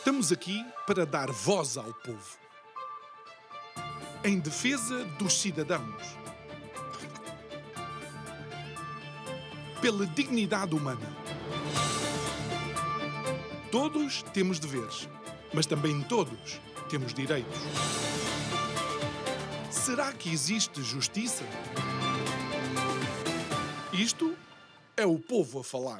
Estamos aqui para dar voz ao povo, em defesa dos cidadãos, pela dignidade humana. Todos temos deveres, mas também todos temos direitos. Será que existe justiça? Isto é o povo a falar.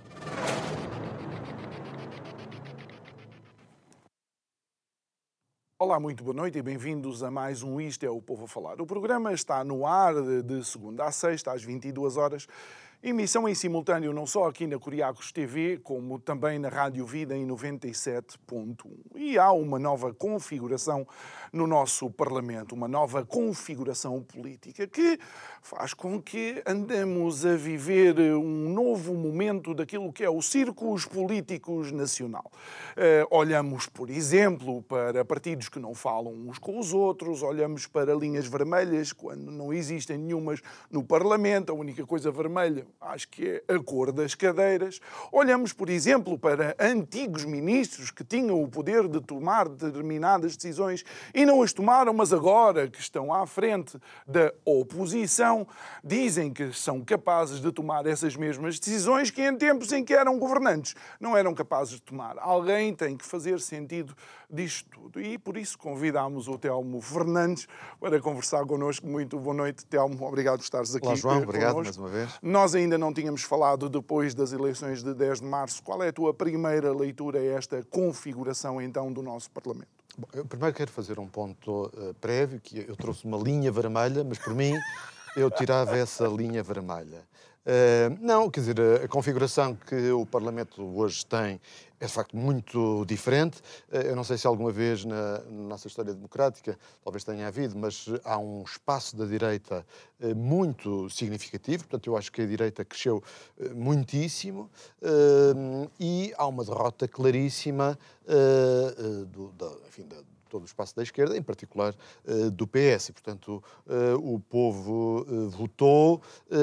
Olá, muito boa noite e bem-vindos a mais um Isto é o Povo a Falar. O programa está no ar de segunda a sexta, às 22 horas. Emissão em simultâneo não só aqui na Coriacos TV, como também na Rádio Vida em 97.1. E há uma nova configuração no nosso Parlamento, uma nova configuração política que faz com que andemos a viver um novo momento daquilo que é o círculos políticos nacional. Olhamos, por exemplo, para partidos que não falam uns com os outros, olhamos para linhas vermelhas quando não existem nenhumas no Parlamento, a única coisa vermelha acho que é a cor das cadeiras. Olhamos, por exemplo, para antigos ministros que tinham o poder de tomar determinadas decisões e não as tomaram, mas agora que estão à frente da oposição, dizem que são capazes de tomar essas mesmas decisões que em tempos em que eram governantes não eram capazes de tomar. Alguém tem que fazer sentido disto tudo e por isso convidámos o Telmo Fernandes para conversar connosco. Muito boa noite, Telmo. Obrigado por estares aqui. Olá, João. Obrigado connosco. mais uma vez. Nós ainda não tínhamos falado depois das eleições de 10 de março. Qual é a tua primeira leitura a esta configuração, então, do nosso Parlamento? Bom, eu primeiro quero fazer um ponto prévio, que eu trouxe uma linha vermelha, mas por mim eu tirava essa linha vermelha. Não, quer dizer, a configuração que o Parlamento hoje tem é de facto muito diferente. Eu não sei se alguma vez na nossa história democrática, talvez tenha havido, mas há um espaço da direita muito significativo. Portanto, eu acho que a direita cresceu muitíssimo e há uma derrota claríssima enfim, todo o espaço da esquerda, em particular do PS. E, portanto, o povo votou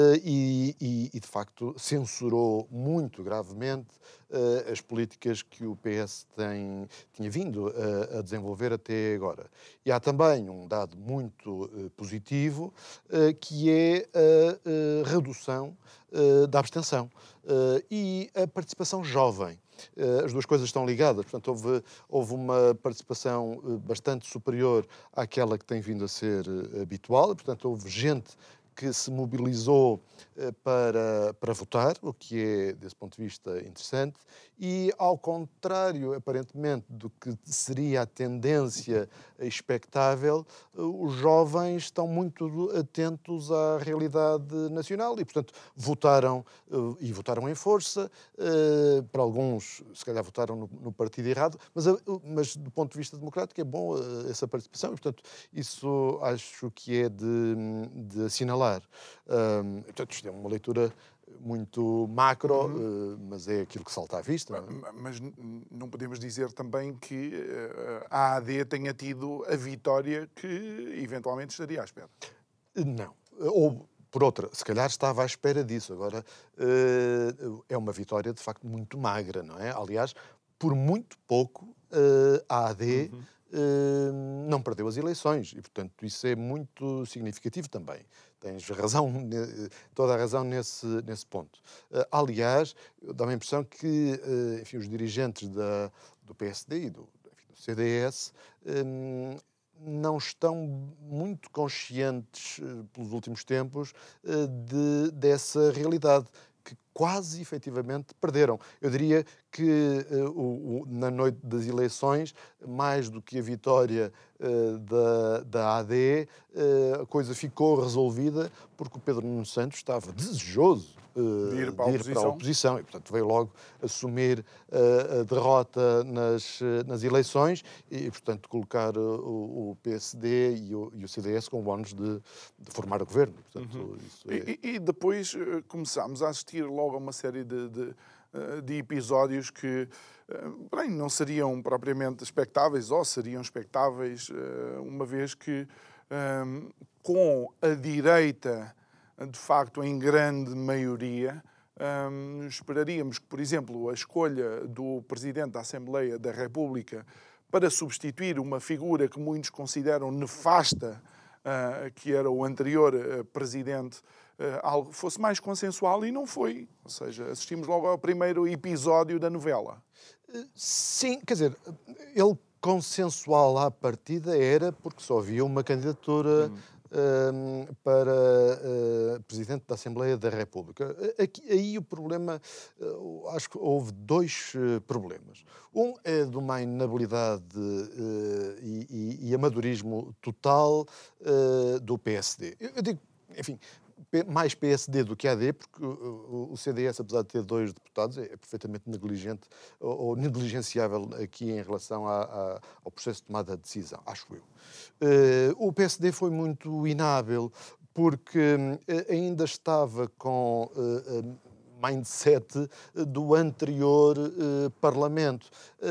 e, de facto, censurou muito gravemente as políticas que o PS tinha vindo a desenvolver até agora. E há também um dado muito positivo, que é a redução da abstenção e a participação jovem. As duas coisas estão ligadas, portanto, houve uma participação bastante superior àquela que tem vindo a ser habitual, portanto, houve gente que se mobilizou para votar, o que é, desse ponto de vista, interessante, e, ao contrário, aparentemente, do que seria a tendência expectável, os jovens estão muito atentos à realidade nacional e, portanto, votaram em força. Para alguns, se calhar, votaram no partido errado, mas do ponto de vista democrático é bom essa participação e, portanto, isso acho que é de assinalar. Portanto, isto é uma leitura muito macro, mas é aquilo que salta à vista. Não é? Mas não podemos dizer também que a AD tenha tido a vitória que eventualmente estaria à espera. Não. Ou, por outra, se calhar estava à espera disso. Agora, é uma vitória, de facto, muito magra, não é? Aliás, por muito pouco, a AD não perdeu as eleições e, portanto, isso é muito significativo também. Tens razão, toda a razão nesse ponto. Aliás, dá-me a impressão que enfim, os dirigentes do PSD e do CDS não estão muito conscientes, pelos últimos tempos, dessa realidade, que quase efetivamente perderam. Eu diria que na noite das eleições, mais do que a vitória da AD, a coisa ficou resolvida porque o Pedro Nuno Santos estava desejoso de ir para a oposição e, portanto, veio logo assumir a derrota nas eleições e, portanto, colocar o PSD e o CDS com bónus de formar o governo. Portanto, isso é... E depois começámos a assistir logo a uma série de episódios que bem, não seriam propriamente expectáveis, ou seriam expectáveis, uma vez que com a direita, de facto, em grande maioria, esperaríamos que, por exemplo, a escolha do Presidente da Assembleia da República para substituir uma figura que muitos consideram nefasta, que era o anterior Presidente, algo fosse mais consensual, e não foi. Ou seja, assistimos logo ao primeiro episódio da novela. Sim, quer dizer, ele consensual à partida era porque só havia uma candidatura para Presidente da Assembleia da República. Aí o problema, acho que houve dois problemas. Um é de uma inabilidade e amadorismo total do PSD. Eu digo, enfim, mais PSD do que AD, porque o CDS, apesar de ter 2 deputados, é perfeitamente negligente ou negligenciável aqui em relação ao processo de tomada de decisão, acho eu. O PSD foi muito inábil, porque ainda estava com mindset do anterior Parlamento.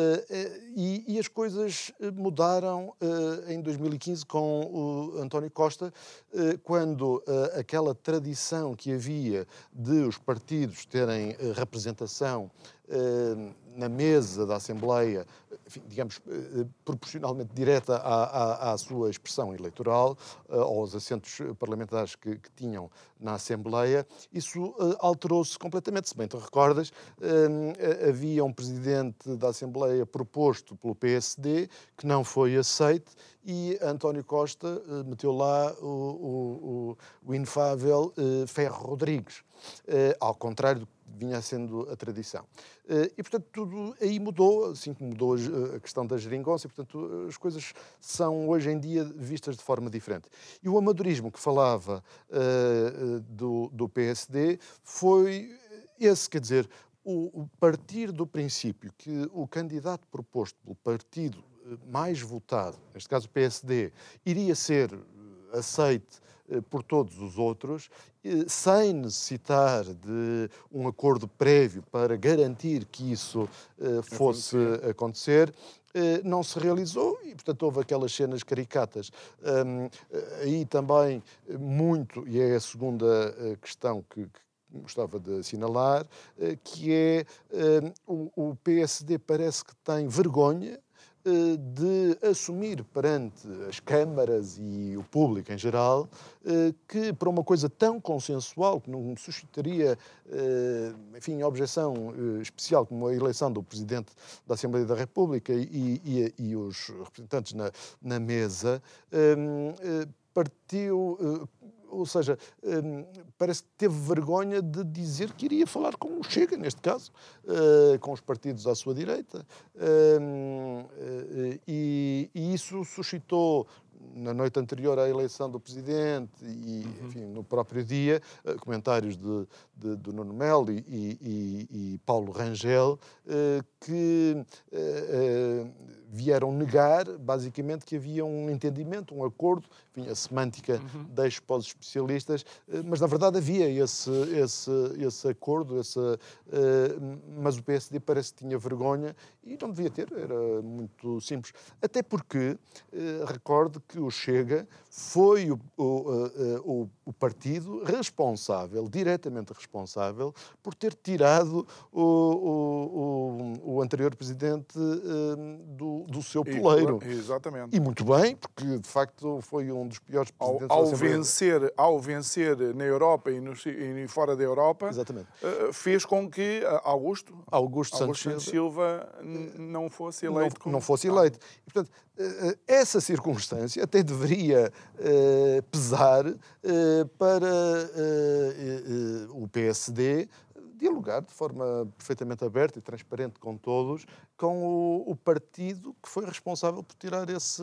E as coisas mudaram em 2015 com o António Costa, quando aquela tradição que havia de os partidos terem representação na mesa da Assembleia, enfim, digamos, proporcionalmente direta à sua expressão eleitoral, aos assentos parlamentares que tinham na Assembleia, isso alterou-se completamente. Se bem te recordas, havia um presidente da Assembleia proposto pelo PSD que não foi aceito, e António Costa meteu lá o inefável Ferro Rodrigues, ao contrário do que vinha sendo a tradição. E, portanto, tudo aí mudou, assim como mudou a questão da geringonça, e, portanto, as coisas são, hoje em dia, vistas de forma diferente. E o amadorismo que falava do PSD foi esse, quer dizer, o partir do princípio que o candidato proposto pelo partido mais votado, neste caso o PSD, iria ser aceite por todos os outros, sem necessitar de um acordo prévio para garantir que isso fosse acontecer, não se realizou e, portanto, houve aquelas cenas caricatas. Aí também muito, e é a segunda questão que gostava de assinalar, que é o PSD parece que tem vergonha de assumir perante as câmaras e o público em geral que, para uma coisa tão consensual, que não suscitaria, enfim, objeção especial como a eleição do Presidente da Assembleia da República e os representantes na mesa, partiu... Ou seja, parece que teve vergonha de dizer que iria falar com o Chega, neste caso, com os partidos à sua direita. E isso suscitou, na noite anterior à eleição do Presidente e, enfim, no próprio dia, comentários de Nuno Melo e Paulo Rangel, que vieram negar, basicamente, que havia um entendimento, um acordo, enfim, a semântica deixo para os especialistas, mas na verdade havia esse acordo, mas o PSD parece que tinha vergonha e não devia ter, era muito simples. Até porque, recorde que o Chega foi o partido responsável, diretamente responsável, por ter tirado o anterior presidente do seu poleiro. Exatamente. E muito bem, porque de facto foi um dos piores presidentes da Assembleia. Ao vencer na Europa e fora da Europa, fez com que Augusto Santos Silva não fosse eleito. Não fosse eleito. E, portanto, essa circunstância até deveria pesar para o PSD dialogar de forma perfeitamente aberta e transparente com todos, com o partido que foi responsável por tirar esse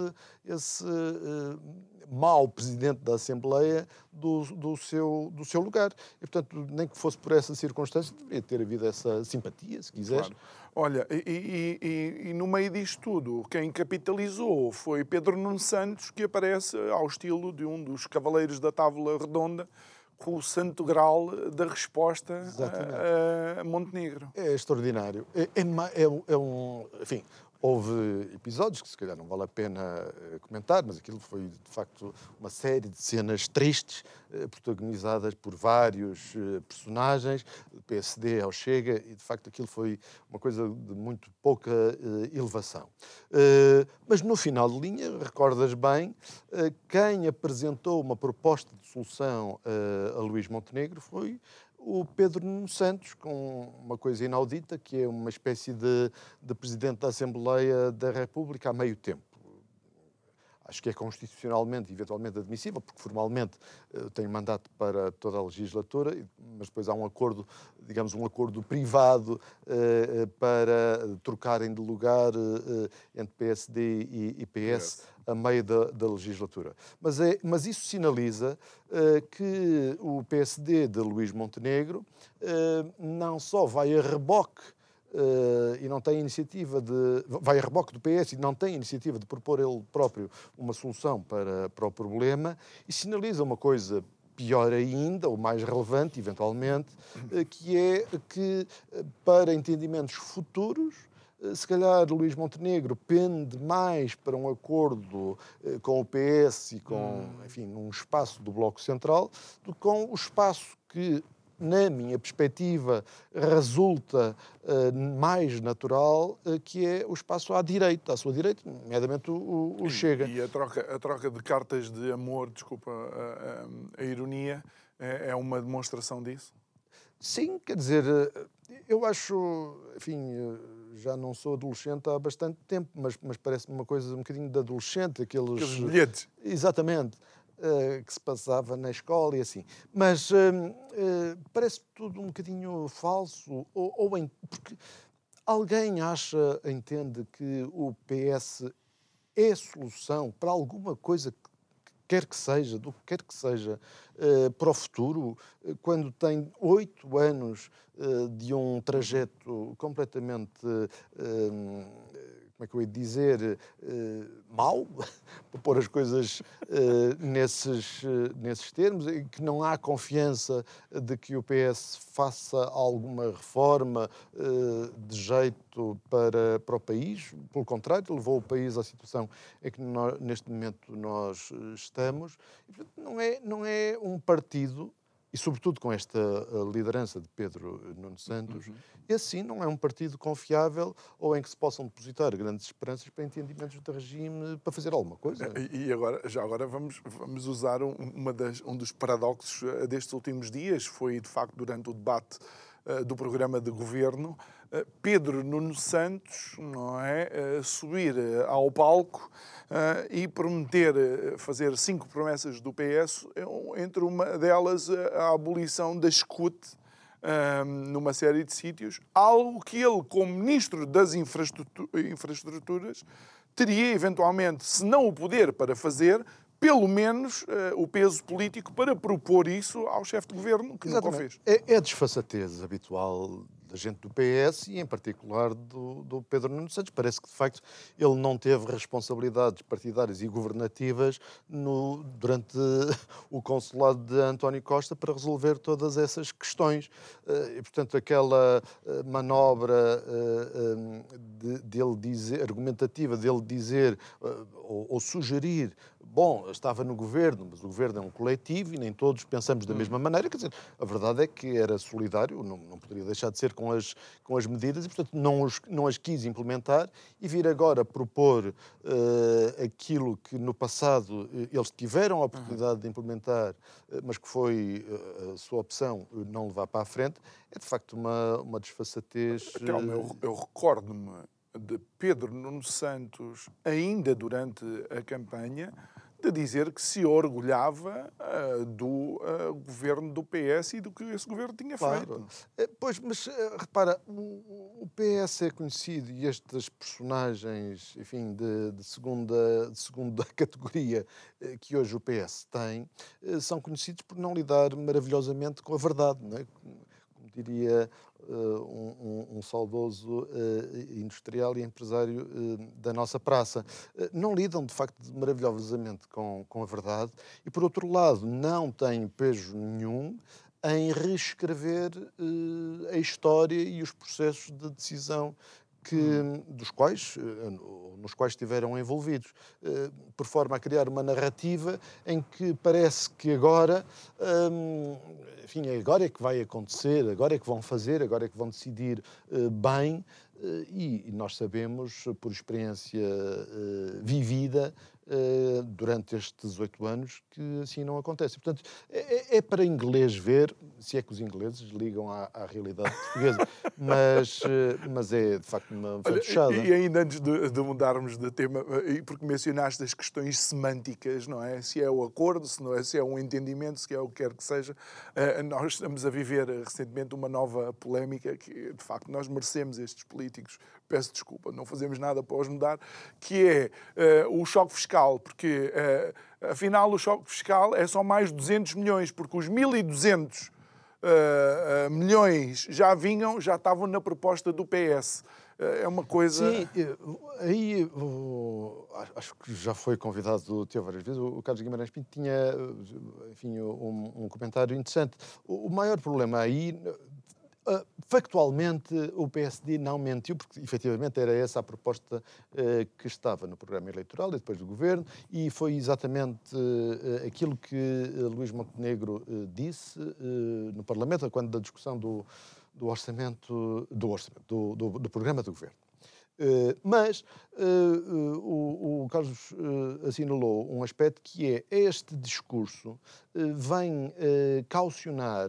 mau presidente da Assembleia do seu lugar. E, portanto, nem que fosse por essa circunstância, deveria ter havido essa simpatia, se quiseres. Claro. Olha, e no meio disto tudo, quem capitalizou foi Pedro Nuno Santos, que aparece ao estilo de um dos cavaleiros da Távola Redonda, com o santo grau da resposta a Montenegro. É extraordinário. Enfim, Houve episódios que se calhar não vale a pena comentar, mas aquilo foi de facto uma série de cenas tristes, protagonizadas por vários personagens, do PSD ao Chega, e de facto aquilo foi uma coisa de muito pouca elevação. Mas no final de linha, recordas bem, quem apresentou uma proposta de solução a Luís Montenegro foi o Pedro Nuno Santos, com uma coisa inaudita, que é uma espécie de Presidente da Assembleia da República a meio tempo. Acho que é constitucionalmente, eventualmente admissível, porque formalmente tem mandato para toda a legislatura, mas depois há um acordo, digamos, um acordo privado para trocarem de lugar entre PSD e PS a meio da legislatura. Mas isso sinaliza que o PSD de Luís Montenegro não só vai a reboque e não tem iniciativa vai a reboque do PS e não tem iniciativa de propor ele próprio uma solução para o problema, e sinaliza uma coisa pior ainda, ou mais relevante, eventualmente, que é que, para entendimentos futuros, se calhar Luís Montenegro pende mais para um acordo com o PS e com, enfim, num espaço do Bloco Central, do que com o espaço que, na minha perspectiva, resulta mais natural, que é o espaço à direita, à sua direita, nomeadamente o Chega. E a troca de cartas de amor, desculpa a ironia, é uma demonstração disso? Sim, quer dizer, eu acho, enfim, já não sou adolescente há bastante tempo, mas parece-me uma coisa um bocadinho de adolescente, Aqueles bilhetes. Exatamente. Que se passava na escola e assim. Mas parece tudo um bocadinho falso, porque alguém entende que o PS é a solução para alguma coisa que quer que seja, do que quer que seja, para o futuro, quando tem 8 anos de um trajeto completamente, como é que eu ia dizer, mau, para pôr as coisas nesses termos, e que não há confiança de que o PS faça alguma reforma de jeito para o país. Pelo contrário, levou o país à situação em que neste momento nós estamos. E, portanto, não é um partido, e sobretudo com esta liderança de Pedro Nuno Santos, esse sim não é um partido confiável ou em que se possam depositar grandes esperanças para entendimentos de regime para fazer alguma coisa. E agora vamos usar um dos paradoxos destes últimos dias. Foi, de facto, durante o debate do programa de governo, Pedro Nuno Santos, não é, subir ao palco e prometer fazer 5 promessas do PS, entre uma delas a abolição da escute numa série de sítios, algo que ele, como Ministro das Infraestruturas, teria eventualmente, se não o poder para fazer, pelo menos o peso político para propor isso ao chefe de governo, que nunca o fez. É a desfaçatez habitual da gente do PS e, em particular, do Pedro Nuno Santos. Parece que, de facto, ele não teve responsabilidades partidárias e governativas durante o consulado de António Costa para resolver todas essas questões. E, portanto, aquela manobra argumentativa dele dizer ou sugerir: bom, estava no governo, mas o governo é um coletivo e nem todos pensamos da mesma maneira. Quer dizer, a verdade é que era solidário, não poderia deixar de ser com as medidas e, portanto, não as quis implementar, e vir agora propor aquilo que no passado eles tiveram a oportunidade de implementar, mas que foi a sua opção não levar para a frente, é de facto uma desfaçatez. Eu recordo-me de Pedro Nuno Santos, ainda durante a campanha, de dizer que se orgulhava do governo do PS e do que esse governo tinha feito. Pois, mas repara, o PS é conhecido, e estas personagens, enfim, de segunda categoria que hoje o PS tem, são conhecidos por não lidar maravilhosamente com a verdade, não é? Como diria um saudoso industrial e empresário da nossa praça. Não lidam, de facto, maravilhosamente com a verdade e, por outro lado, não têm pejo nenhum em reescrever a história e os processos de decisão nos quais estiveram envolvidos, por forma a criar uma narrativa em que parece que agora, enfim, agora é que vai acontecer, agora é que vão fazer, agora é que vão decidir bem, e nós sabemos, por experiência vivida, durante estes 8 anos, que assim não acontece. Portanto, é para inglês ver, se é que os ingleses ligam à realidade portuguesa, mas é, de facto, uma fantochada. E ainda antes de mudarmos de tema, porque mencionaste as questões semânticas, não é? Se é o acordo, se não é, se é um entendimento, se é o que quer que seja, nós estamos a viver recentemente uma nova polémica que, de facto, nós merecemos estes políticos, peço desculpa, não fazemos nada para os mudar, que é o choque fiscal, porque afinal o choque fiscal é só mais 200 milhões, porque os 1.200 milhões já estavam na proposta do PS. É uma coisa... Sim, aí acho que já foi convidado teu várias vezes, o Carlos Guimarães Pinto tinha, enfim, um comentário interessante. O maior problema aí, factualmente, o PSD não mentiu, porque efetivamente era essa a proposta que estava no programa eleitoral e depois do governo, e foi exatamente aquilo que Luís Montenegro disse no Parlamento, quando da discussão do programa do governo. Mas o Carlos assinalou um aspecto que é este discurso vem caucionar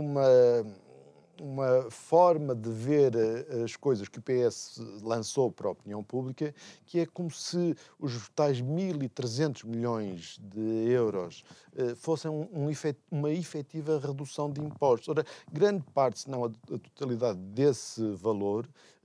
uma forma de ver as coisas que o PS lançou para a opinião pública, que é como se os tais 1.300 milhões de euros fossem uma efetiva redução de impostos. Ora, grande parte, se não a totalidade desse valor,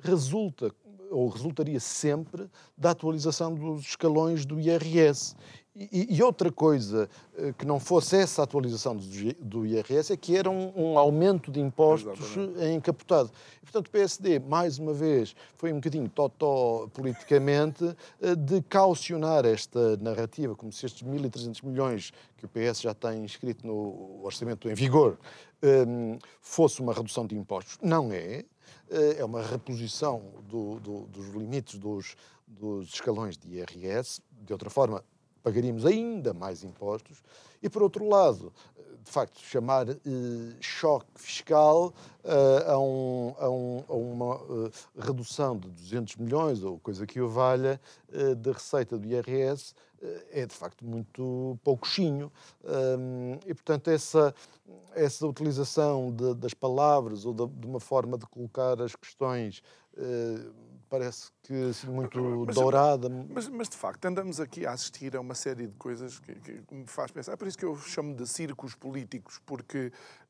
resultaria sempre da atualização dos escalões do IRS. E outra coisa que não fosse essa atualização do IRS é que era um aumento de impostos encapotado. E, portanto, o PSD, mais uma vez, foi um bocadinho totó politicamente de caucionar esta narrativa, como se estes 1.300 milhões que o PS já tem inscrito no orçamento em vigor fosse uma redução de impostos. Não é. É uma reposição dos limites dos escalões de IRS. De outra forma, pagaríamos ainda mais impostos. E, por outro lado, de facto, chamar choque fiscal a uma redução de 200 milhões, ou coisa que o valha, da receita do IRS, é, de facto, muito pouquinho. E, portanto, essa utilização das palavras ou de uma forma de colocar as questões parece que assim, muito dourada. Mas, de facto, andamos aqui a assistir a uma série de coisas que me faz pensar. É por isso que eu chamo de círculos políticos, porque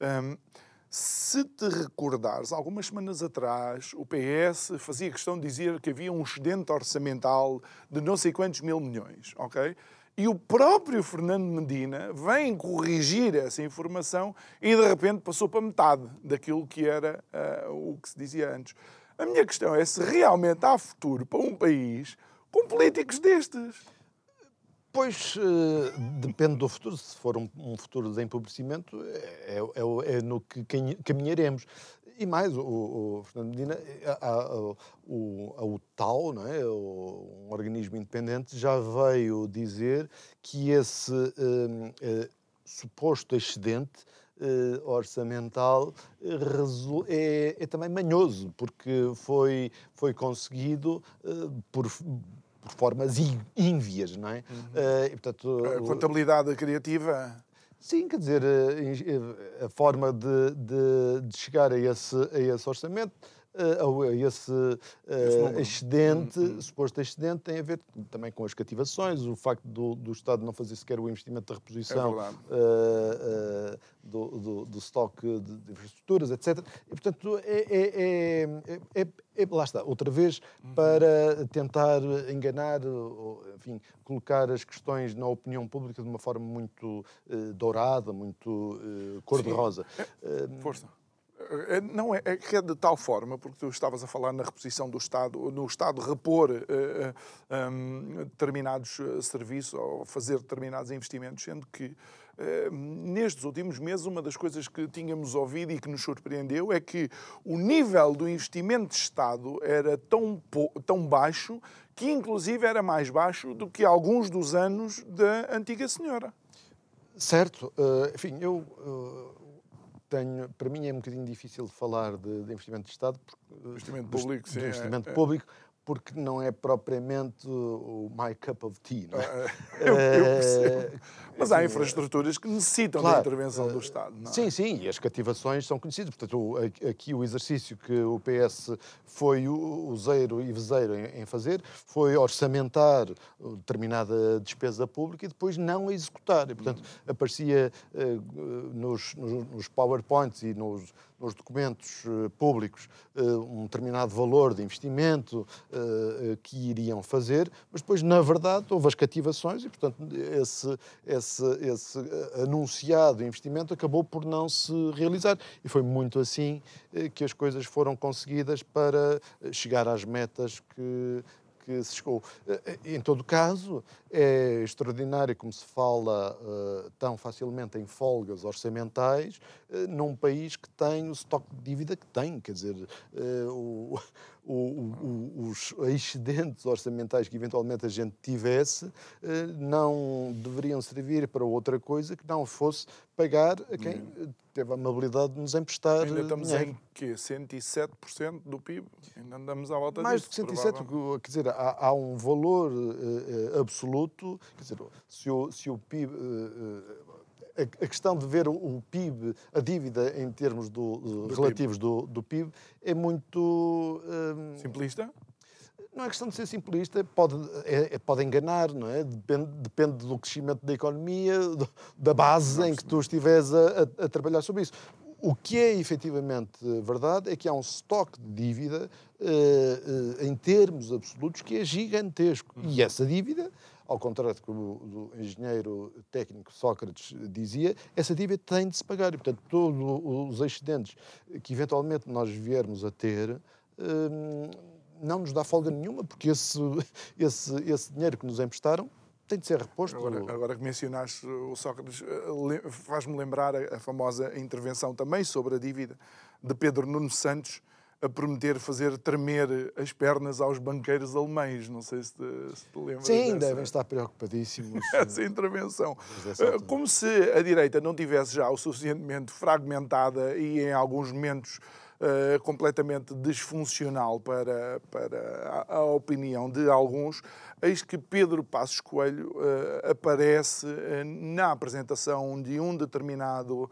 se te recordares, algumas semanas atrás, o PS fazia questão de dizer que havia um excedente orçamental de não sei quantos mil milhões, ok? E o próprio Fernando Medina vem corrigir essa informação e, de repente, passou para metade daquilo que era o que se dizia antes. A minha questão é se realmente há futuro para um país com políticos destes. Pois, depende do futuro. Se for um futuro de empobrecimento, é no que caminharemos. E mais, o Fernando Medina, o TAU, não é? Um organismo independente, já veio dizer que esse suposto excedente orçamental é também manhoso, porque foi conseguido por formas íngvias, não é? E, portanto, A contabilidade criativa... Sim, quer dizer, a forma de chegar a esse orçamento, a esse excedente, suposto excedente, tem a ver também com as cativações, o facto do Estado não fazer sequer o investimento da reposição do estoque de infraestruturas, etc. E, portanto, lá está, outra vez, para tentar enganar, enfim, colocar as questões na opinião pública de uma forma muito dourada, muito cor-de-rosa. Força. Não, é que é de tal forma, porque tu estavas a falar na reposição do Estado, no Estado repor determinados serviços ou fazer determinados investimentos, sendo que nestes últimos meses uma das coisas que tínhamos ouvido e que nos surpreendeu é que o nível do investimento de Estado era tão baixo que inclusive era mais baixo do que alguns dos anos da antiga senhora. Certo. Enfim, para mim é um bocadinho difícil falar de investimento de Estado, Investimento público, sim. de investimento público, porque não é propriamente o my cup of tea, não é? Eu percebo. Mas há infraestruturas que necessitam da intervenção do Estado, não é? Sim, e as cativações são conhecidas. Portanto, aqui o exercício que o PS foi useiro e vezeiro em fazer foi orçamentar determinada despesa pública e depois não a executar. E, portanto, aparecia nos PowerPoints e nos documentos públicos um determinado valor de investimento que iriam fazer, mas depois, na verdade, houve as cativações e, portanto, esse anunciado investimento acabou por não se realizar. E foi muito assim que as coisas foram conseguidas para chegar às metas que se chegou. Em todo caso, é extraordinário como se fala tão facilmente em folgas orçamentais num país que tem o estoque de dívida que tem. Quer dizer, os excedentes orçamentais que eventualmente a gente tivesse não deveriam servir para outra coisa que não fosse pagar a quem teve a amabilidade de nos emprestar Ainda estamos dinheiro. em quê? 107% do PIB? Ainda andamos à volta Mais disso. de 107, quer dizer, há um valor absoluto, quer dizer, se o PIB... A questão de ver o PIB, a dívida em termos relativos do PIB, é muito... Simplista? Não é questão de ser simplista, pode enganar, não é? Depende do crescimento da economia, da base em que tu estiveres a trabalhar sobre isso. O que é efetivamente verdade é que há um estoque de dívida em termos absolutos que é gigantesco. E essa dívida, ao contrário do que o engenheiro técnico Sócrates dizia, essa dívida tem de se pagar. E, portanto, todos os excedentes que eventualmente nós viermos a ter não nos dá folga nenhuma, porque esse dinheiro que nos emprestaram tem de ser reposto. Agora que mencionaste o Sócrates, faz-me lembrar a famosa intervenção também sobre a dívida de Pedro Nuno Santos, a prometer fazer tremer as pernas aos banqueiros alemães. Não sei se te lembras. Sim, devem estar preocupadíssimos. Essa intervenção. Como se a direita não tivesse já o suficientemente fragmentada e, em alguns momentos, completamente disfuncional para a opinião de alguns, eis que Pedro Passos Coelho aparece na apresentação de um determinado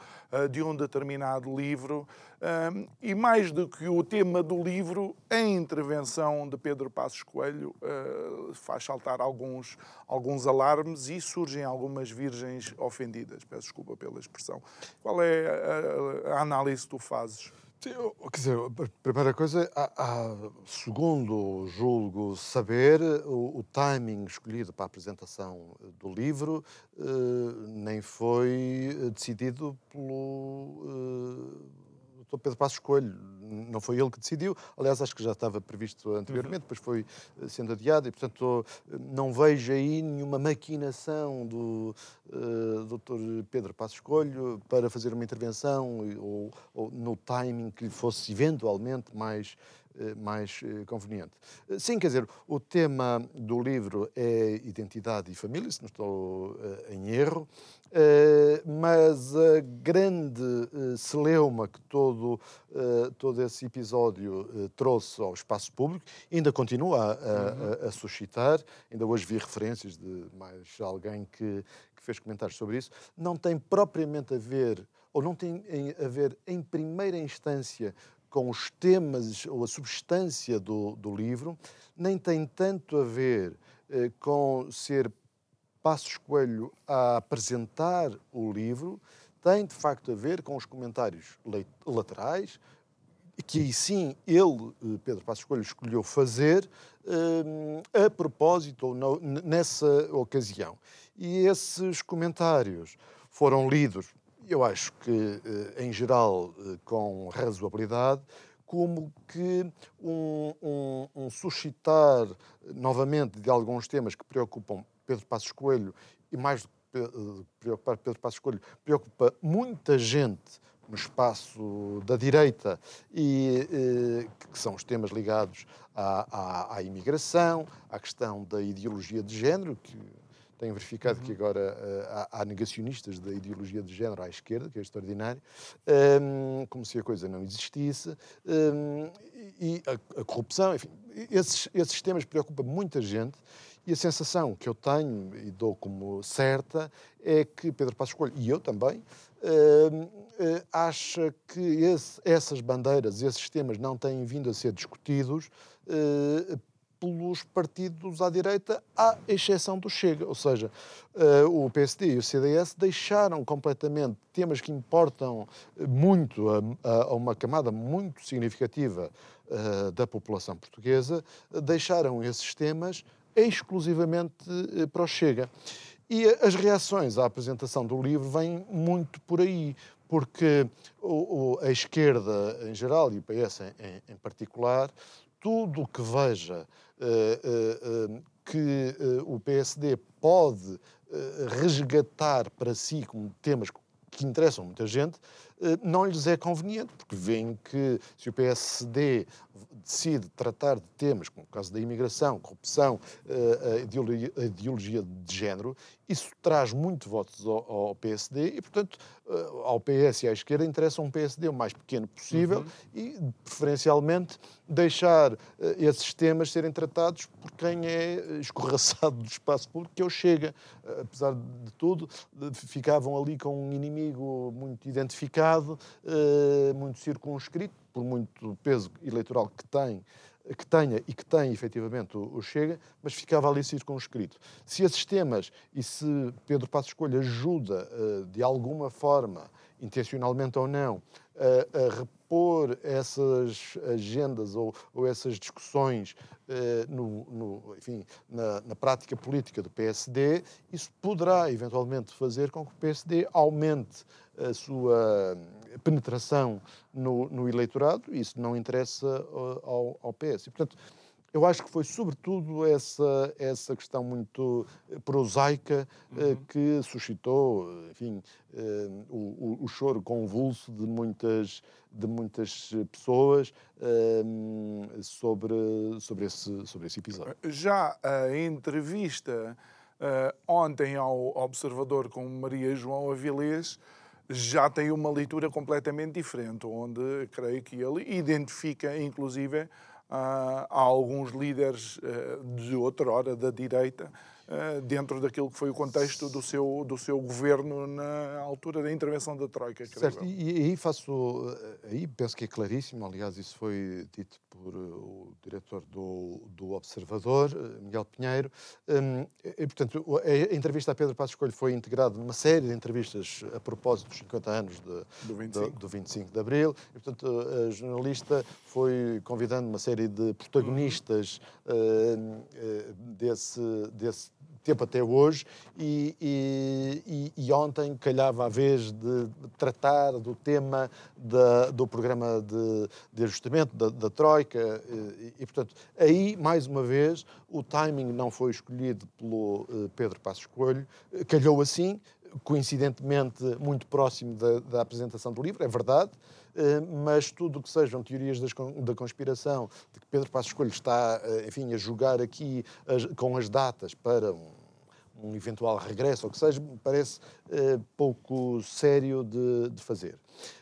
livro e, mais do que o tema do livro, a intervenção de Pedro Passos Coelho faz saltar alguns alarmes e surgem algumas virgens ofendidas. Peço desculpa pela expressão. Qual é a análise que tu fazes? Quer dizer, a primeira coisa, segundo julgo saber, o timing escolhido para a apresentação do livro nem foi decidido pelo Dr. Pedro Passos Coelho. Não foi ele que decidiu. Aliás, acho que já estava previsto anteriormente, depois foi sendo adiado e, portanto, não vejo aí nenhuma maquinação do Dr. Pedro Passos Coelho para fazer uma intervenção ou no timing que lhe fosse eventualmente mais conveniente. Sim, quer dizer, o tema do livro é identidade e família, se não estou em erro, mas a grande celeuma que todo esse episódio trouxe ao espaço público ainda continua a suscitar, ainda hoje vi referências de mais alguém que fez comentários sobre isso, não tem propriamente a ver, ou não tem a ver em primeira instância com os temas ou a substância do livro, nem tem tanto a ver com ser Passos Coelho a apresentar o livro, tem de facto a ver com os comentários laterais, que aí sim ele, Pedro Passos Coelho, escolheu fazer a propósito ou nessa ocasião. E esses comentários foram lidos Eu acho que, em geral, com razoabilidade, como que um suscitar novamente de alguns temas que preocupam Pedro Passos Coelho e mais do que preocupar Pedro Passos Coelho, preocupa muita gente no espaço da direita e que são os temas ligados à imigração, à questão da ideologia de género, que tenho verificado que agora há negacionistas da ideologia de género à esquerda, que é extraordinário, como se a coisa não existisse, e a corrupção, enfim, esses temas preocupam muita gente e a sensação que eu tenho e dou como certa é que Pedro Passos Coelho, e eu também, acha que essas bandeiras, esses temas não têm vindo a ser discutidos pelos partidos à direita, à exceção do Chega. Ou seja, o PSD e o CDS deixaram completamente temas que importam muito a uma camada muito significativa da população portuguesa, deixaram esses temas exclusivamente para o Chega. E as reações à apresentação do livro vêm muito por aí, porque a esquerda em geral e o PS em particular, tudo o que veja que o PSD pode resgatar para si como temas que interessam muita gente, não lhes é conveniente, porque veem que se o PSD decide tratar de temas, como o caso da imigração, corrupção, a ideologia de género, isso traz muito votos ao PSD e, portanto, ao PS e à esquerda interessa um PSD o mais pequeno possível e, preferencialmente, deixar esses temas serem tratados por quem é escorraçado do espaço público, que é o Chega. Apesar de tudo, ficavam ali com um inimigo muito identificado, muito circunscrito, por muito peso eleitoral que tenha e que tem efetivamente o Chega, mas ficava ali circunscrito. Se esses temas e se Pedro Passos Coelho ajuda de alguma forma, intencionalmente ou não, a repor essas agendas ou essas discussões enfim, na prática política do PSD, isso poderá eventualmente fazer com que o PSD aumente a sua penetração no eleitorado, e isso não interessa ao PS. E, portanto, eu acho que foi sobretudo essa questão muito prosaica que suscitou, enfim, o choro convulso de muitas pessoas sobre esse episódio. Já a entrevista ontem ao Observador com Maria João Avilés já tem uma leitura completamente diferente, onde creio que ele identifica, inclusive, alguns líderes de outrora da direita dentro daquilo que foi o contexto do seu governo na altura da intervenção da Troika, creio Certo, eu. e aí penso que é claríssimo, aliás, isso foi dito por o diretor do Observador, Miguel Pinheiro, e, portanto, a entrevista a Pedro Passos Coelho foi integrada numa série de entrevistas a propósito dos 50 anos do 25 de Abril, e, portanto, a jornalista foi convidando uma série de protagonistas desse tempo até hoje, e ontem calhava a vez de tratar do tema do programa de ajustamento da Troika, e, portanto, aí, mais uma vez, o timing não foi escolhido pelo Pedro Passos Coelho, calhou assim, coincidentemente muito próximo da apresentação do livro, é verdade, mas tudo o que sejam teorias da conspiração, de que Pedro Passos Coelho está, enfim, a jogar aqui com as datas para um eventual regresso, ou que seja, me parece pouco sério de fazer.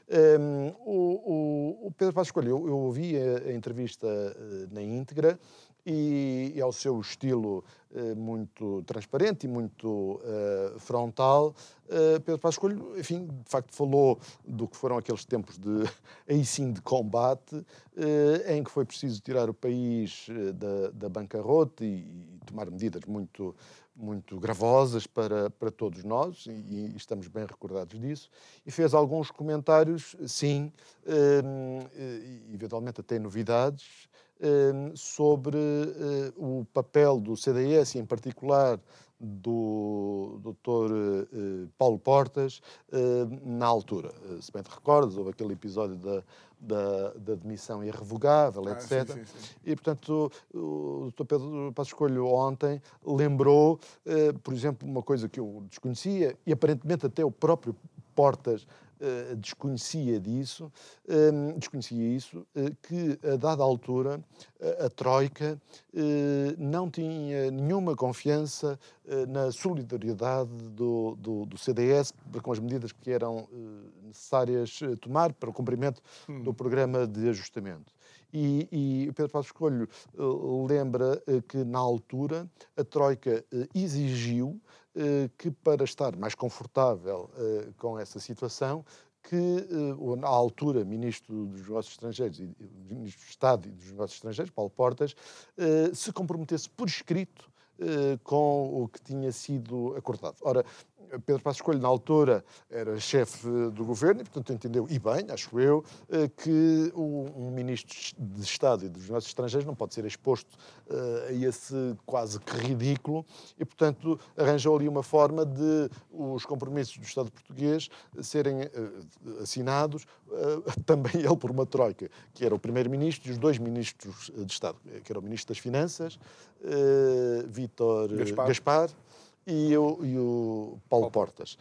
O Pedro Passos Coelho, eu ouvi a entrevista na íntegra, e ao seu estilo muito transparente e muito frontal, Pedro Passos Coelho, enfim, de facto falou do que foram aqueles tempos aí sim, de combate, em que foi preciso tirar o país da bancarrota e tomar medidas muito gravosas para todos nós, e estamos bem recordados disso, e fez alguns comentários, sim, eventualmente até novidades, sobre o papel do CDS e, em particular, do Dr. Paulo Portas na altura. Se bem te recordas, houve aquele episódio da demissão irrevogável, Sim, etc. sim, sim. E, portanto, o Dr. Pedro Passos Coelho ontem lembrou, por exemplo, uma coisa que eu desconhecia, e aparentemente até o próprio Portas desconhecia isso, que a dada altura a Troika não tinha nenhuma confiança na solidariedade do CDS com as medidas que eram necessárias tomar para o cumprimento do programa de ajustamento. E o Pedro Passos Coelho lembra que, na altura, a Troika exigiu que, para estar mais confortável com essa situação, que, na altura, Ministro dos Negócios Estrangeiros e Ministro de Estado e dos Negócios Estrangeiros, Paulo Portas, se comprometesse por escrito com o que tinha sido acordado. Ora, Pedro Passos Coelho, na altura, era chefe do governo e, portanto, entendeu, e bem, acho eu, que um ministro de Estado e dos Negócios Estrangeiros não pode ser exposto a esse quase que ridículo e, portanto, arranjou ali uma forma de os compromissos do Estado português serem assinados, também ele por uma troika, que era o primeiro-ministro e os dois ministros de Estado, que era o ministro das Finanças, Vítor Gaspar, e o Paulo Portas.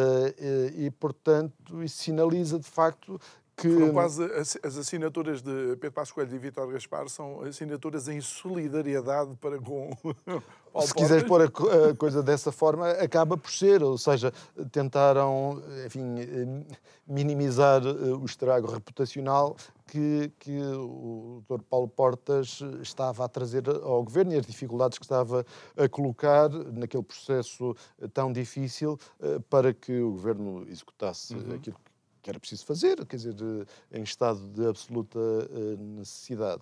Portanto, isso sinaliza, de facto, que... Foram quase as assinaturas de Pedro Passos Coelho e Vítor Gaspar são assinaturas em solidariedade para com Paulo Se quiseres Portas. pôr a coisa dessa forma, acaba por ser, ou seja, tentaram, enfim, minimizar o estrago reputacional que o Dr. Paulo Portas estava a trazer ao governo e as dificuldades que estava a colocar naquele processo tão difícil para que o governo executasse aquilo que era preciso fazer, quer dizer, em estado de absoluta necessidade.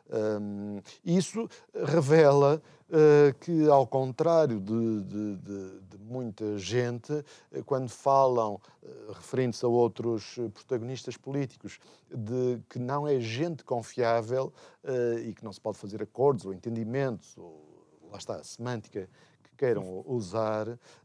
Isso revela que, ao contrário de muita gente, quando falam, referindo-se a outros protagonistas políticos, de que não é gente confiável e que não se pode fazer acordos ou entendimentos, ou lá está, a semântica que queiram usar,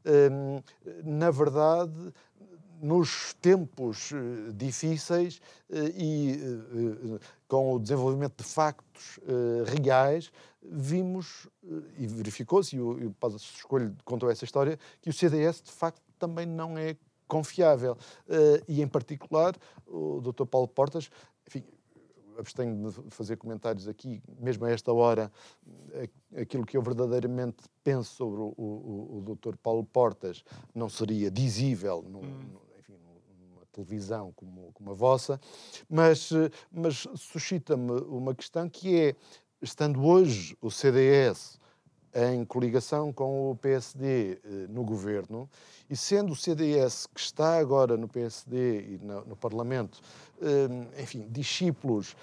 na verdade, nos tempos difíceis e com o desenvolvimento de factos reais, vimos, e verificou-se, e o Passos Coelho contou essa história, que o CDS, de facto, também não é confiável. E, em particular, o Dr. Paulo Portas, enfim, abstenho de fazer comentários aqui, mesmo a esta hora, aquilo que eu verdadeiramente penso sobre o Dr. Paulo Portas não seria dizível enfim, numa televisão como a vossa, mas suscita-me uma questão que é, estando hoje o CDS em coligação com o PSD no governo, e sendo o CDS que está agora no PSD e no Parlamento, enfim, discípulos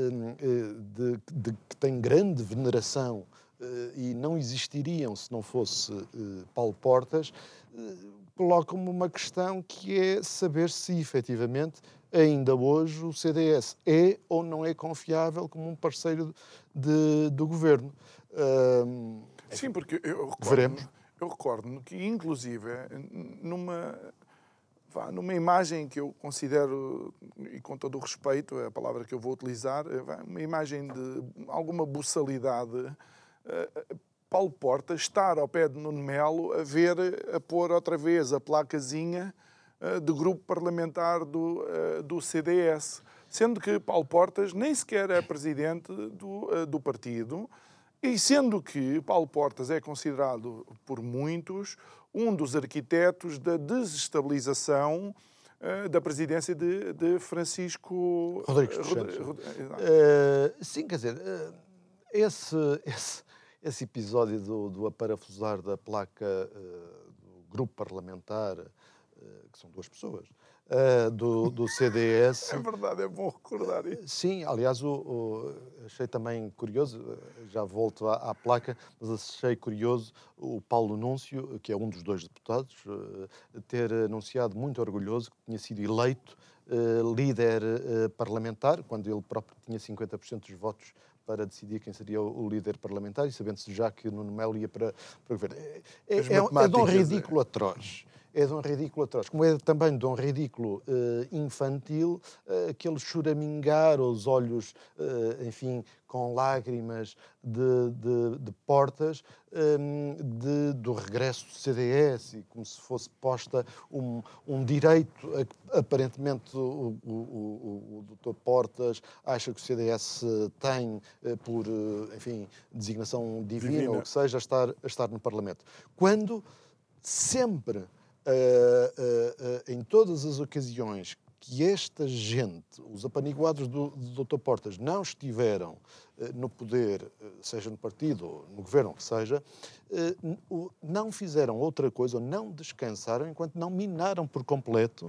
que têm grande veneração e não existiriam se não fosse Paulo Portas, coloca-me uma questão que é saber se efetivamente ainda hoje o CDS é ou não é confiável como um parceiro do governo. Sim, porque Veremos. eu recordo-me que, inclusive, numa imagem que eu considero, e com todo o respeito, é a palavra que eu vou utilizar, uma imagem de alguma buçalidade, Paulo Portas estar ao pé de Nuno Melo a pôr outra vez a placazinha do grupo parlamentar do CDS, sendo que Paulo Portas nem sequer é presidente do partido, e sendo que Paulo Portas é considerado por muitos um dos arquitetos da desestabilização da presidência de Francisco Rodrigues dos Santos. Sim, quer dizer, esse episódio do aparafusar da placa do grupo parlamentar, que são duas pessoas, do CDS. É verdade, é bom recordar isso. Sim, aliás, achei também curioso, já volto à placa, mas achei curioso o Paulo Núncio, que é um dos dois deputados, ter anunciado muito orgulhoso que tinha sido eleito líder parlamentar, quando ele próprio tinha 50% dos votos para decidir quem seria o líder parlamentar, e sabendo-se já que o Nuno Melo ia para o governo. É de um ridículo atroz. É de um ridículo atroz. Como é também de um ridículo infantil, aquele choramingar, os olhos, enfim, com lágrimas de Portas, do regresso do CDS, e como se fosse posta um direito, aparentemente o Dr. Portas acha que o CDS tem, por, enfim, designação divina, ou o que seja, a estar no Parlamento. Quando sempre, em todas as ocasiões que esta gente, os apaniguados do Dr. Portas, não estiveram no poder, seja no partido ou no governo, o que seja, não fizeram outra coisa, ou não descansaram, enquanto não minaram por completo,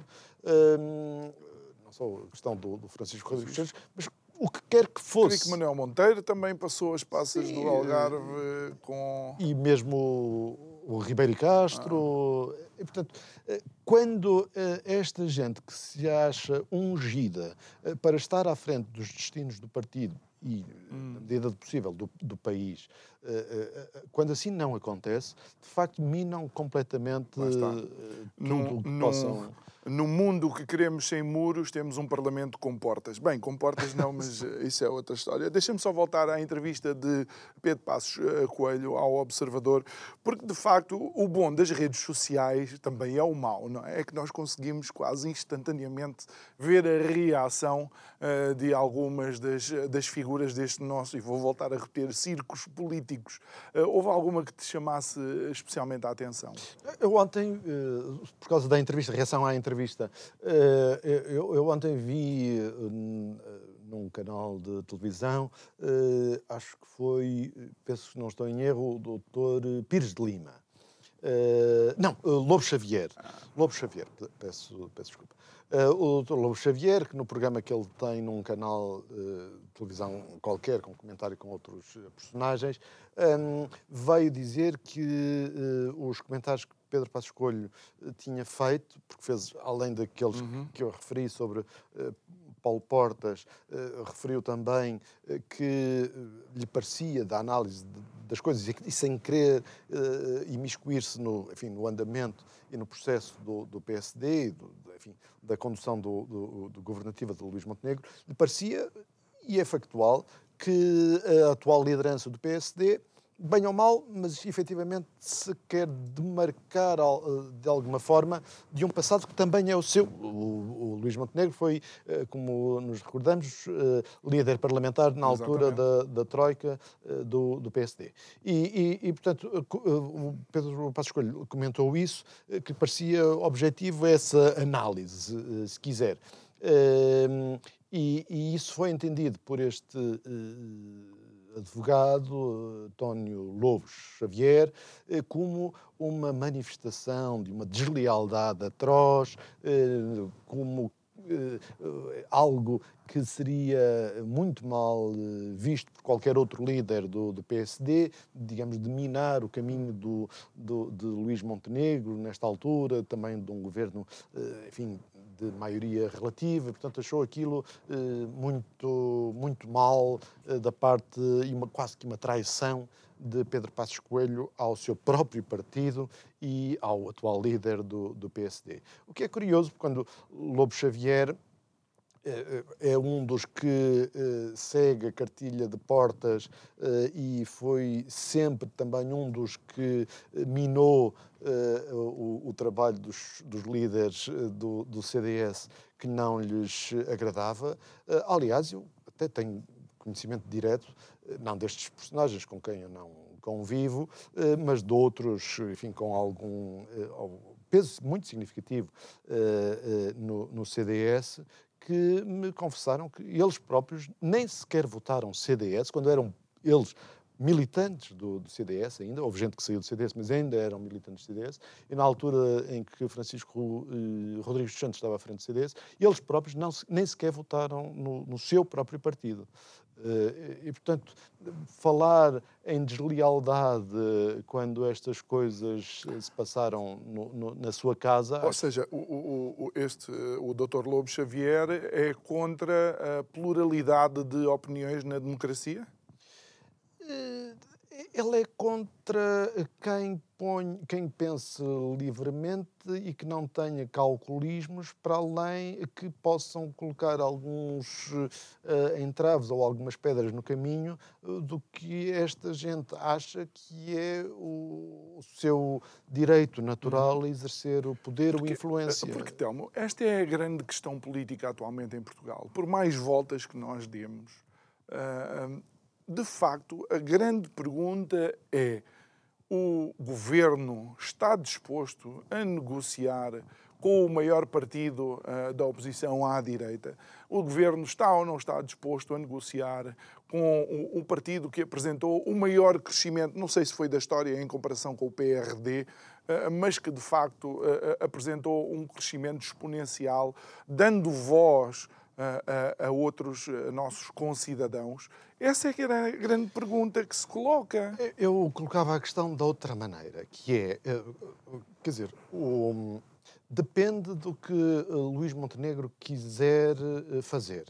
não só a questão do Francisco Rodrigues Santos, mas o que quer que fosse. Creio que Manuel Monteiro também passou as passas do Algarve com... E mesmo o Ribeiro Castro. E, portanto, quando esta gente que se acha ungida para estar à frente dos destinos do partido e, na medida do possível, do país, quando assim não acontece, de facto minam completamente tudo o que possam... No mundo que queremos sem muros, temos um Parlamento com portas. Bem, com portas não, mas isso é outra história. Deixa-me só voltar à entrevista de Pedro Passos Coelho ao Observador, porque, de facto, o bom das redes sociais também é o mau, não é? É que nós conseguimos quase instantaneamente ver a reação de algumas das figuras deste nosso, e vou voltar a repetir, circos políticos. Houve alguma que te chamasse especialmente a atenção? Eu ontem, por causa da entrevista, reação à entrevista, eu ontem vi num canal de televisão, acho que foi, penso que não estou em erro, o Dr. Pires de Lima. Não, Lobo Xavier. Lobo Xavier, peço desculpa. O Dr. Lobo Xavier, que no programa que ele tem num canal de televisão qualquer, com comentário com outros personagens, veio dizer que os comentários que Pedro Passos Coelho tinha feito, porque fez, além daqueles que eu referi sobre Paulo Portas, referiu também que lhe parecia, da análise das coisas, e sem querer imiscuir-se no andamento e no processo do PSD, enfim, da condução do governativa de Luís Montenegro, lhe parecia, e é factual, que a atual liderança do PSD, bem ou mal, mas efetivamente se quer demarcar de alguma forma de um passado que também é o seu. O Luís Montenegro foi, como nos recordamos, líder parlamentar na altura da troika do PSD. E, portanto, o Pedro Passos Coelho comentou isso, que parecia objetivo essa análise, se quiser. E isso foi entendido por este advogado, António Lobo Xavier, como uma manifestação de uma deslealdade atroz, como algo que seria muito mal visto por qualquer outro líder do PSD, digamos, de minar o caminho de Luís Montenegro, nesta altura, também de um governo, enfim, de maioria relativa. Portanto, achou aquilo muito mal da parte, e quase que uma traição de Pedro Passos Coelho ao seu próprio partido e ao atual líder do PSD. O que é curioso, porque quando Lobo Xavier é um dos que segue a cartilha de Portas e foi sempre também um dos que minou o trabalho dos líderes do CDS, que não lhes agradava. Aliás, eu até tenho conhecimento direto, não destes personagens com quem eu não convivo, mas de outros, enfim, com algum peso muito significativo no CDS, que me confessaram que eles próprios nem sequer votaram CDS, quando eram eles militantes do CDS ainda, houve gente que saiu do CDS, mas ainda eram militantes do CDS, e na altura em que Francisco Rodrigues dos Santos estava à frente do CDS, eles próprios nem sequer votaram no seu próprio partido. E, portanto, falar em deslealdade quando estas coisas se passaram na sua casa... Ou seja, o Dr. Lobo Xavier é contra a pluralidade de opiniões na democracia? Ele é contra quem pense livremente e que não tenha calculismos para além que possam colocar alguns entraves ou algumas pedras no caminho do que esta gente acha que é o seu direito natural a exercer o poder ou influência. Porque, Telmo, esta é a grande questão política atualmente em Portugal. Por mais voltas que nós demos, de facto, a grande pergunta é: o governo está disposto a negociar com o maior partido da oposição à direita? O governo está ou não está disposto a negociar com o partido que apresentou o maior crescimento, não sei se foi da história em comparação com o PRD, mas que de facto apresentou um crescimento exponencial, dando voz a outros nossos concidadãos? Essa é que era a grande pergunta que se coloca. Eu colocava a questão de outra maneira, que é, quer dizer, depende do que Luís Montenegro quiser fazer.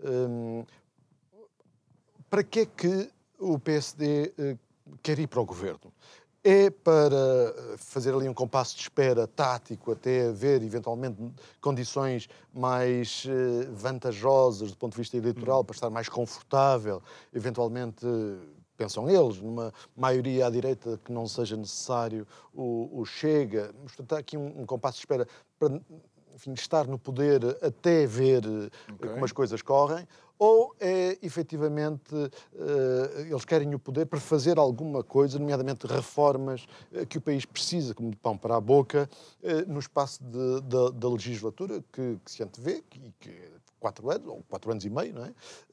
Para que é que o PSD quer ir para o governo? É para fazer ali um compasso de espera tático até haver, eventualmente, condições mais vantajosas do ponto de vista eleitoral, para estar mais confortável, eventualmente, pensam eles, numa maioria à direita que não seja necessário o Chega. Portanto, há aqui um compasso de espera para, enfim, estar no poder até ver como as coisas correm, ou é, efetivamente, eles querem o poder para fazer alguma coisa, nomeadamente reformas que o país precisa, como de pão para a boca, no espaço da legislatura que se antevê, e que 4 anos, ou 4 anos e meio, não é?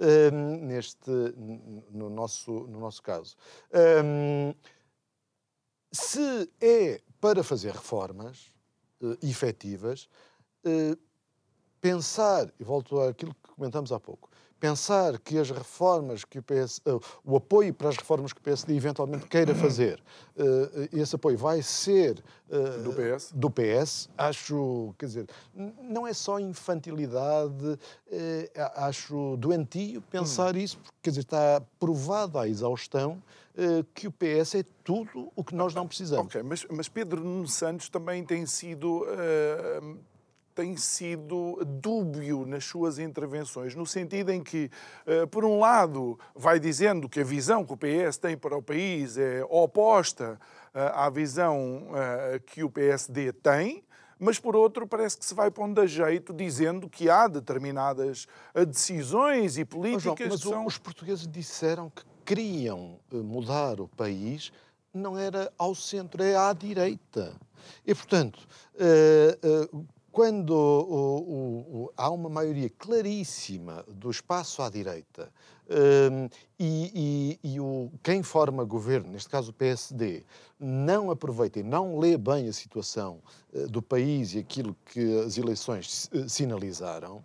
No nosso caso. Se é para fazer reformas efetivas, pensar, e volto àquilo que comentamos há pouco, pensar que as reformas que o apoio para as reformas que o PSD eventualmente queira fazer, esse apoio vai ser do PS, acho, quer dizer, não é só infantilidade, acho doentio pensar isso, porque, quer dizer, está provado à exaustão que o PS é tudo o que nós não precisamos. Ok, mas Pedro Nuno Santos também tem sido dúbio nas suas intervenções, no sentido em que, por um lado, vai dizendo que a visão que o PS tem para o país é oposta à visão que o PSD tem, mas, por outro, parece que se vai pondo a jeito dizendo que há determinadas decisões e políticas Mas que são... os portugueses disseram que queriam mudar o país, não era ao centro, é à direita. E, portanto, quando há uma maioria claríssima do espaço à direita quem forma governo, neste caso o PSD, não aproveita e não lê bem a situação do país e aquilo que as eleições sinalizaram,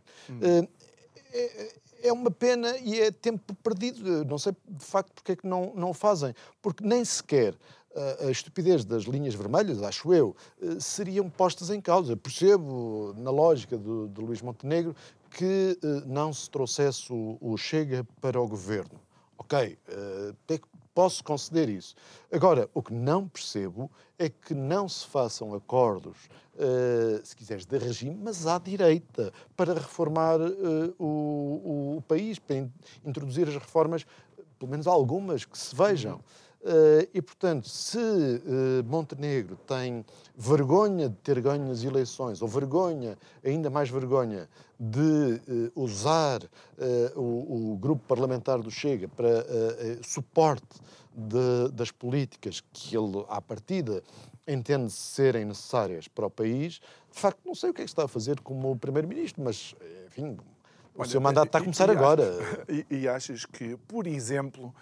é uma pena e é tempo perdido. Não sei, de facto, porque é que não o fazem. Porque nem sequer a estupidez das linhas vermelhas, acho eu, seriam postas em causa. Percebo, na lógica de Luís Montenegro, que não se trouxesse o Chega para o governo. Ok, até que posso conceder isso. Agora, o que não percebo é que não se façam acordos, se quiseres, de regime, mas à direita, para reformar o país, para introduzir as reformas, pelo menos algumas, que se vejam. E, portanto, se Montenegro tem vergonha de ter ganho as eleições, ou vergonha, ainda mais vergonha, de usar o grupo parlamentar do Chega para suporte das políticas que ele, à partida, entende serem necessárias para o país, de facto, não sei o que é que está a fazer como Primeiro-Ministro, mas, enfim, o seu mandato está a começar agora. E achas que, por exemplo,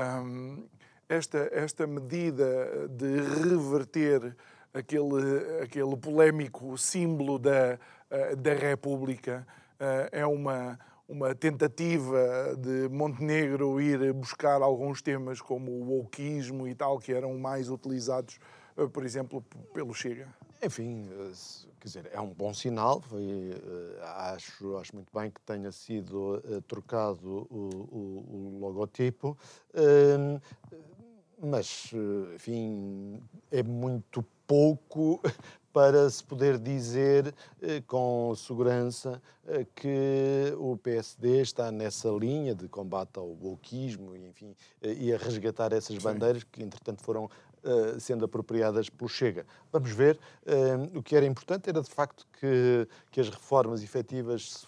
esta medida de reverter aquele polémico símbolo da República é uma tentativa de Montenegro ir buscar alguns temas como o wokeismo e tal, que eram mais utilizados, por exemplo, pelo Chega? Enfim, quer dizer, é um bom sinal. Acho muito bem que tenha sido trocado o logotipo, eh, mas, enfim, é muito pouco para se poder dizer com segurança que o PSD está nessa linha de combate ao wokeismo e, enfim, e a resgatar essas Sim. bandeiras que, entretanto, foram sendo apropriadas pelo Chega. Vamos ver. O que era importante era, de facto, que as reformas efetivas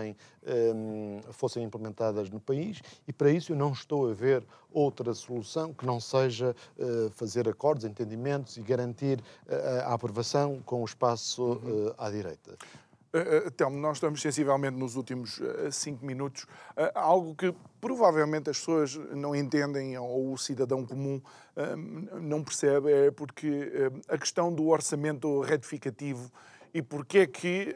fossem implementadas no país, e para isso eu não estou a ver outra solução que não seja fazer acordos, entendimentos e garantir a aprovação com o espaço à direita. Telmo, nós estamos sensivelmente nos últimos 5 minutos. Algo que provavelmente as pessoas não entendem, ou o cidadão comum não percebe, é porque a questão do orçamento retificativo e porque é que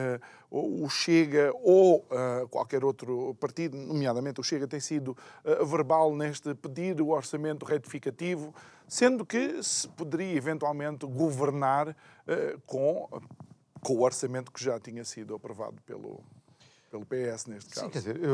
o Chega ou qualquer outro partido, nomeadamente o Chega, tem sido verbal neste pedir o orçamento retificativo, sendo que se poderia eventualmente governar com o orçamento que já tinha sido aprovado pelo PS, neste caso. Sim, quer dizer,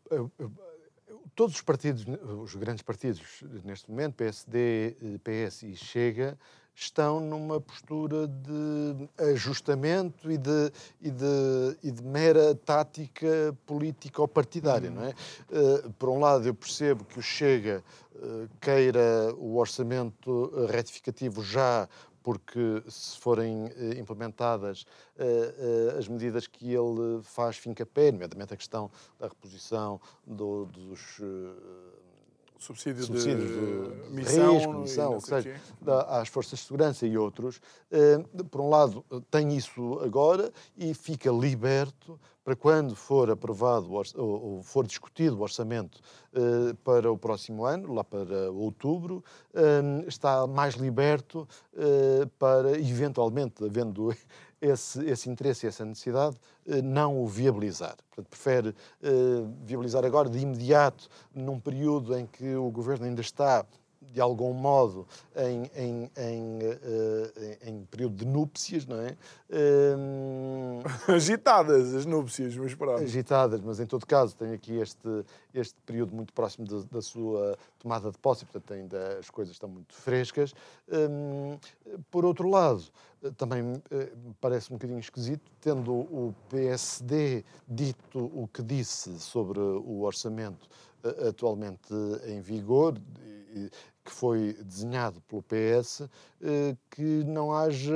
todos os partidos, os grandes partidos neste momento, PSD, PS e Chega, estão numa postura de ajustamento e de mera tática político-partidária, não é? Por um lado, eu percebo que o Chega queira o orçamento retificativo já, porque se forem implementadas as medidas que ele faz fincapé, nomeadamente a questão da reposição dos Subsídio subsídios de de risco, missão e missão, não o que sei o seja, quê. às forças de segurança e outros, por um lado, tem isso agora e fica liberto para quando for aprovado ou for discutido o orçamento para o próximo ano, lá para outubro, está mais liberto para, eventualmente, havendo esse interesse e essa necessidade, não o viabilizar. Portanto, prefere viabilizar agora, de imediato, num período em que o governo ainda está, de algum modo, em período de núpcias, não é? Agitadas as núpcias, mas pronto. Agitadas, mas em todo caso tem aqui este período muito próximo da sua tomada de posse, portanto ainda as coisas estão muito frescas. Por outro lado, também me parece um bocadinho esquisito, tendo o PSD dito o que disse sobre o orçamento atualmente em vigor, que foi desenhado pelo PS, que não haja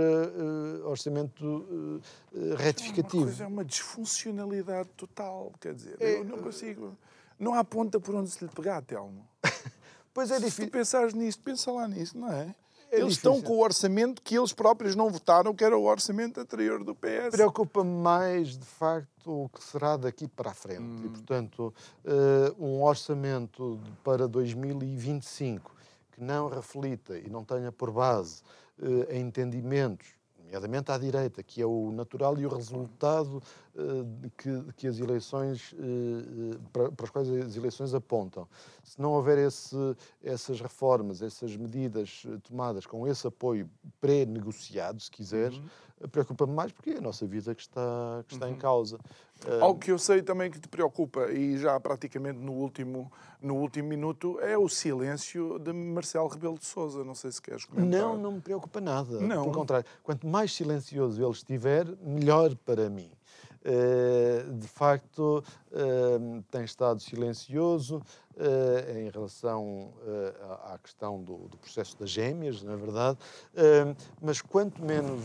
orçamento retificativo. É uma disfuncionalidade total, quer dizer, eu não consigo. Não há ponta por onde se lhe pegar, Telmo. Pois é Se tu difícil. pensares nisso, pensa lá nisso, não é? É Eles estão difícil. com o orçamento que eles próprios não votaram, que era o orçamento anterior do PS. Preocupa-me mais, de facto, o que será daqui para a frente. E, portanto, um orçamento para 2025 que não reflita e não tenha por base entendimentos, nomeadamente à direita, que é o natural e o resultado que as eleições, para as quais as eleições apontam. Se não houver essas reformas, essas medidas tomadas com esse apoio pré-negociado, se quiseres, preocupa-me mais porque é a nossa vida que está em causa. Algo que eu sei também que te preocupa, e já praticamente no último minuto, é o silêncio de Marcelo Rebelo de Sousa. Não sei se queres comentar. Não me preocupa nada. Não. Pelo contrário, quanto mais silencioso ele estiver, melhor para mim. De facto, tem estado silencioso em relação à questão do processo das gêmeas, na verdade, mas quanto menos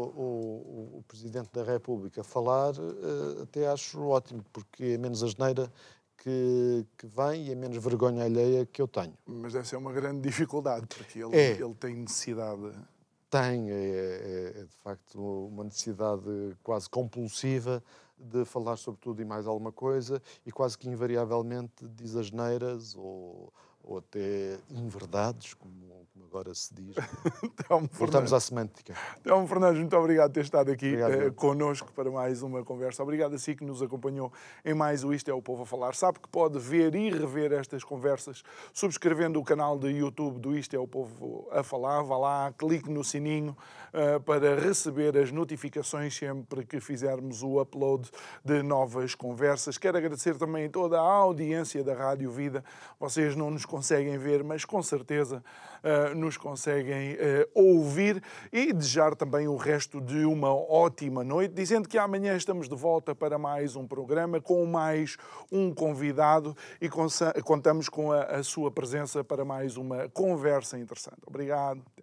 o Presidente da República falar, até acho ótimo, porque é menos asneira que vem e é menos vergonha alheia que eu tenho. Mas deve ser uma grande dificuldade, porque ele tem necessidade. Tem, de facto, uma necessidade quase compulsiva de falar sobre tudo e mais alguma coisa e quase que invariavelmente diz asneiras ou até inverdades, como agora se diz. Voltamos à semântica. Telmo Fernandes, muito obrigado por ter estado aqui connosco para mais uma conversa. Obrigado a si que nos acompanhou em mais o Isto é o Povo a Falar. Sabe que pode ver e rever estas conversas subscrevendo o canal de YouTube do Isto é o Povo a Falar. Vá lá, clique no sininho para receber as notificações sempre que fizermos o upload de novas conversas. Quero agradecer também toda a audiência da Rádio Vida. Vocês não nos conseguem ver, mas com certeza nos conseguem ouvir, e desejar também o resto de uma ótima noite, dizendo que amanhã estamos de volta para mais um programa com mais um convidado e contamos com a sua presença para mais uma conversa interessante. Obrigado.